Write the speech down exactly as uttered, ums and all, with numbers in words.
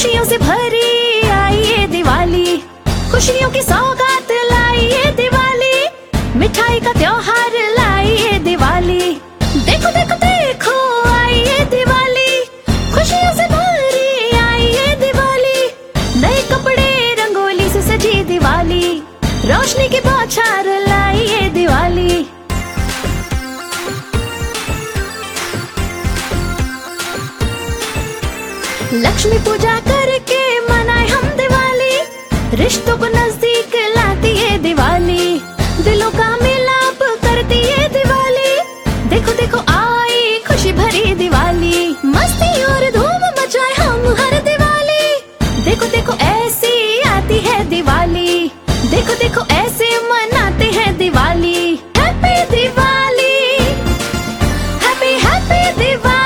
खुशियों से भरी आई ये दिवाली, खुशियों की सौगात लाई ये दिवाली, मिठाई का त्योहार लाई ये दिवाली। देखो देखो देखो आई ये दिवाली, खुशियों से भरी आई ये दिवाली, नए कपड़े रंगोली से सजी दिवाली, रोशनी की बौछार लाई ये दिवाली। लक्ष्मी पूजा करके मनाए हम दिवाली, रिश्तों को नजदीक लाती ये दिवाली, दिलों का मिलाप करती ये दिवाली। देखो देखो आई खुशी भरी दिवाली, मस्ती और धूम मचाए हम हर दिवाली। देखो देखो ऐसी आती है दिवाली, देखो देखो ऐसे मनाते हैं Diwali. Happy Diwali, happy happy Diwali.